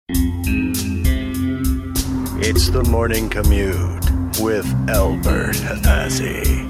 It's the morning commute with Albert Hathasi.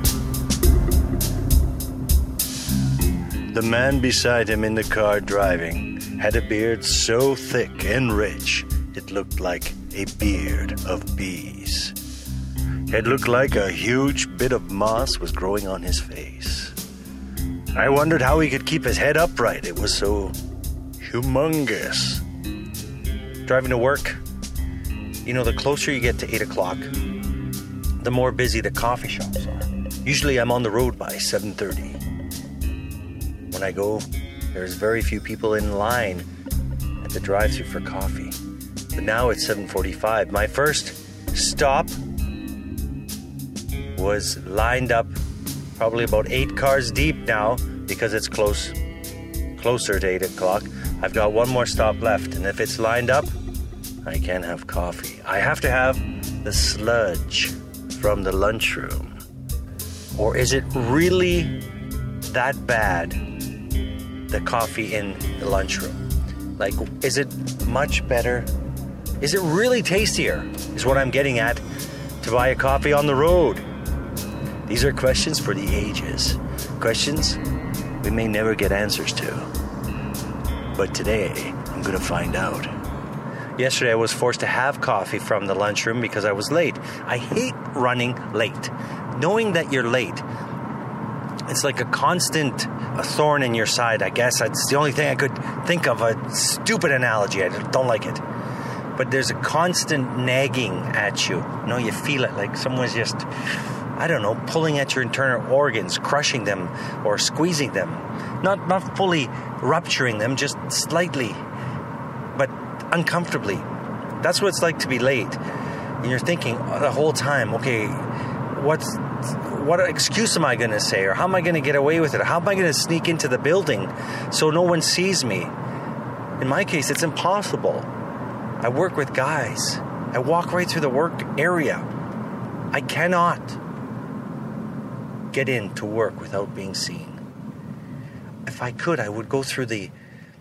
The man beside him in the car driving had a beard so thick and rich it looked like a beard of bees. It looked like a huge bit of moss was growing on his face. I wondered how he could keep his head upright. It was so humongous. Driving to work, you know, the closer you get to 8 o'clock, the more busy the coffee shops are. Usually I'm on the road by 7:30. When I go, there's very few people in line at the drive-thru for coffee. But now it's 7:45. My first stop was lined up probably about 8 cars deep now because it's closer to 8 o'clock. I've got one more stop left, and if it's lined up, I can't have coffee. I have to have the sludge from the lunchroom. Or is it really that bad, the coffee in the lunchroom? Like, is it much better? Is it really tastier, is what I'm getting at, to buy a coffee on the road? These are questions for the ages. Questions we may never get answers to. But today, I'm going to find out. Yesterday, I was forced to have coffee from the lunchroom because I was late. I hate running late. Knowing that you're late, it's like a constant thorn in your side, I guess. It's the only thing I could think of, a stupid analogy. I don't like it. But there's a constant nagging at you. You know, you feel it like someone's just, I don't know, pulling at your internal organs, crushing them or squeezing them. Not fully rupturing them, just slightly, but uncomfortably. That's what it's like to be late. And you're thinking the whole time, okay, what excuse am I going to say? Or how am I going to get away with it? How am I going to sneak into the building so no one sees me? In my case, it's impossible. I work with guys. I walk right through the work area. I cannot get into work without being seen. If I could, I would go through the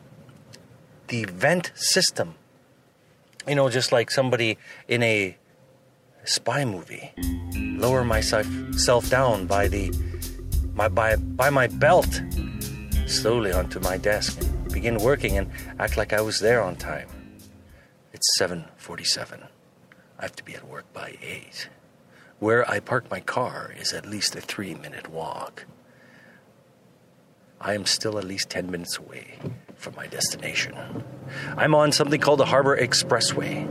vent system. You know, just like somebody in a spy movie. Lower myself down by my belt slowly onto my desk and begin working and act like I was there on time. It's 7:47. I have to be at work by 8. Where I park my car is at least a 3-minute walk. I am still at least 10 minutes away from my destination. I'm on something called the Harbor Expressway.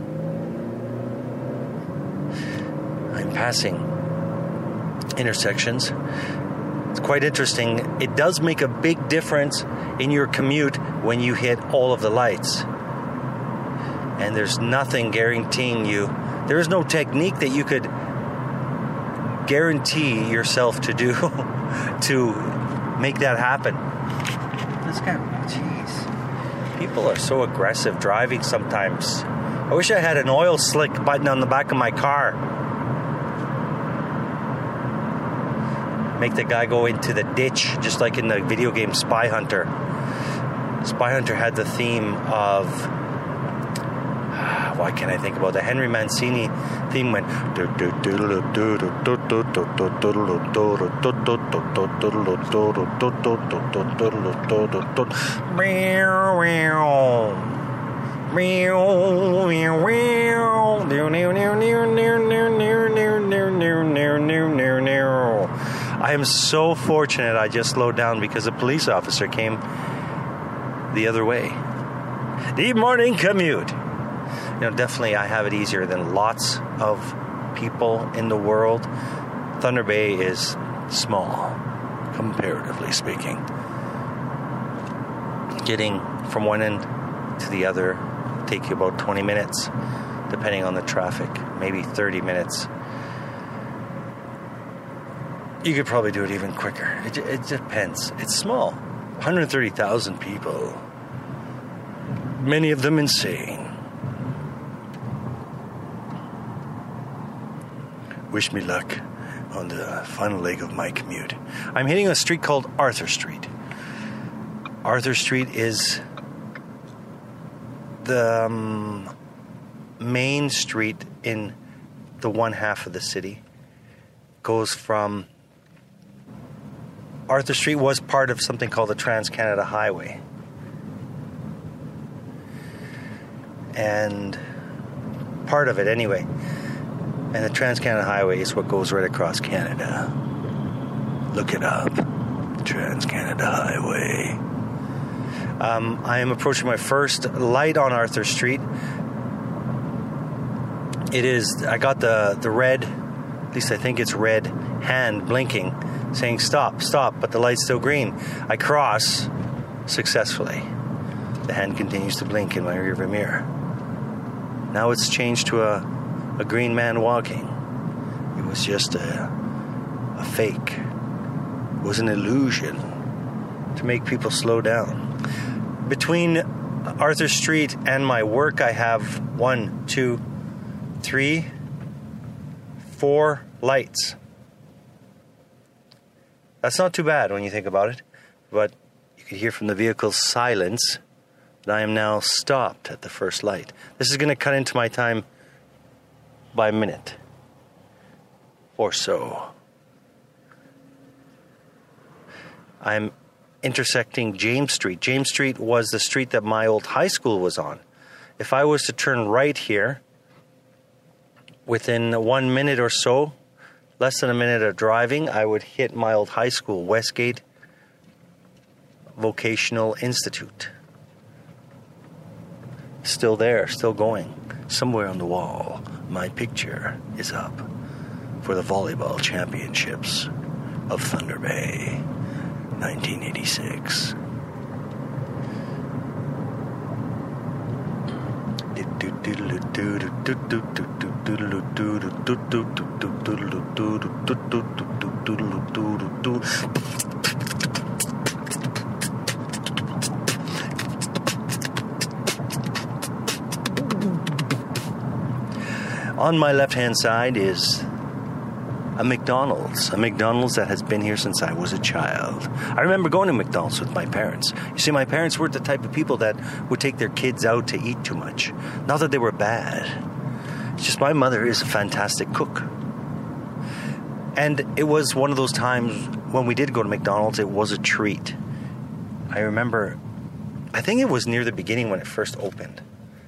I'm passing intersections. It's quite interesting. It does make a big difference in your commute when you hit all of the lights. And there's nothing guaranteeing you. There is no technique that you could guarantee yourself to do to make that happen. This guy, jeez. People are so aggressive driving sometimes. I wish I had an oil slick button on the back of my car. Make the guy go into the ditch, just like in the video game Spy Hunter. Spy Hunter had the theme of... why can't I think about the Henry Mancini theme went... I am so fortunate I just slowed down because a police officer came the other way. The morning commute. You know, definitely I have it easier than lots of people in the world. Thunder Bay is small, comparatively speaking. Getting from one end to the other take you about 20 minutes, depending on the traffic, maybe 30 minutes. You could probably do it even quicker. It depends. It's small. 130,000 people. Many of them insane. Wish me luck on the final leg of my commute. I'm hitting a street called Arthur Street. Arthur Street is the main street in the one half of the city goes from... Arthur Street was part of something called the Trans-Canada Highway. And part of it anyway. And the Trans-Canada Highway is what goes right across Canada. Look it up. Trans-Canada Highway. I am approaching my first light on Arthur Street. It is, I got the red, at least I think it's red, hand blinking, saying stop, but the light's still green. I cross successfully. The hand continues to blink in my rearview mirror. Now it's changed to a green man walking. It was just a fake. It was an illusion to make people slow down. Between Arthur Street and my work, I have 1, 2, 3, 4 lights. That's not too bad when you think about it, but you could hear from the vehicle's silence that I am now stopped at the first light. This is going to cut into my time by a minute or so. I'm intersecting James Street. James Street was the street that my old high school was on. If I was to turn right here, within 1 minute or so, less than a minute of driving, I would hit my old high school, Westgate Vocational Institute. Still there, still going. Somewhere on the wall, my picture is up for the volleyball championships of Thunder Bay, 1986. On my left-hand side is a McDonald's that has been here since I was a child. I remember going to McDonald's with my parents. You see, my parents weren't the type of people that would take their kids out to eat too much. Not that they were bad. It's just my mother is a fantastic cook. And it was one of those times when we did go to McDonald's, it was a treat. I remember, I think it was near the beginning when it first opened.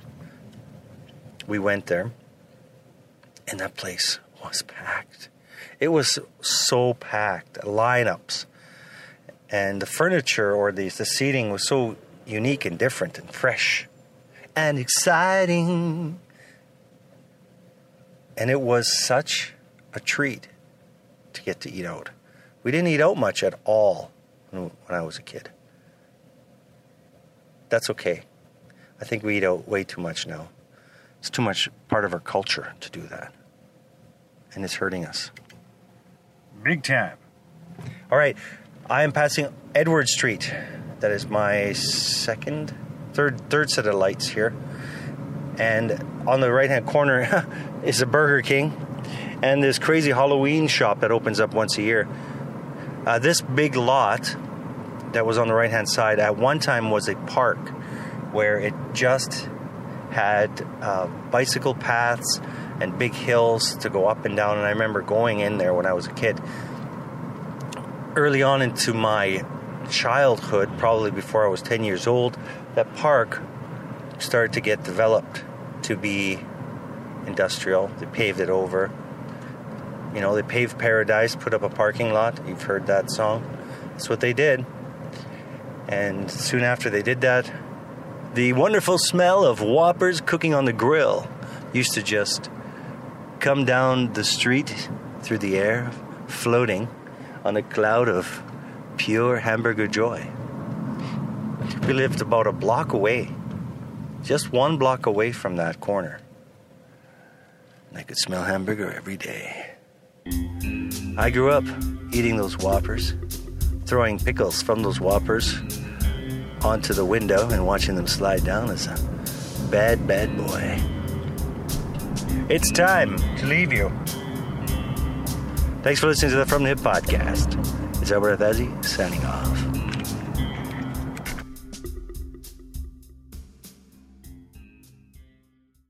We went there, and that place was packed. It was so packed, lineups. And the furniture or the seating was so unique and different and fresh and exciting. And it was such a treat to get to eat out. We didn't eat out much at all when I was a kid. That's okay. I think we eat out way too much now. It's too much part of our culture to do that. And it's hurting us. Big time. All right. I am passing Edward Street. That is my third set of lights here. And on the right-hand corner is a Burger King and this crazy Halloween shop that opens up once a year. This big lot that was on the right-hand side at one time was a park where it just had bicycle paths and big hills to go up and down. And I remember going in there when I was a kid. Early on into my childhood, probably before I was 10 years old, that park started to get developed to be industrial. They paved it over. You know, they paved paradise, put up a parking lot. You've heard that song. That's what they did. And soon after they did that, the wonderful smell of Whoppers cooking on the grill used to just come down the street through the air, floating on a cloud of pure hamburger joy. We lived about a block away, just 1 block away from that corner. And I could smell hamburger every day. I grew up eating those Whoppers, throwing pickles from those Whoppers onto the window and watching them slide down as a bad, bad boy. It's time to leave you. Thanks for listening to the From the Hip podcast. It's Albert Athezi signing off.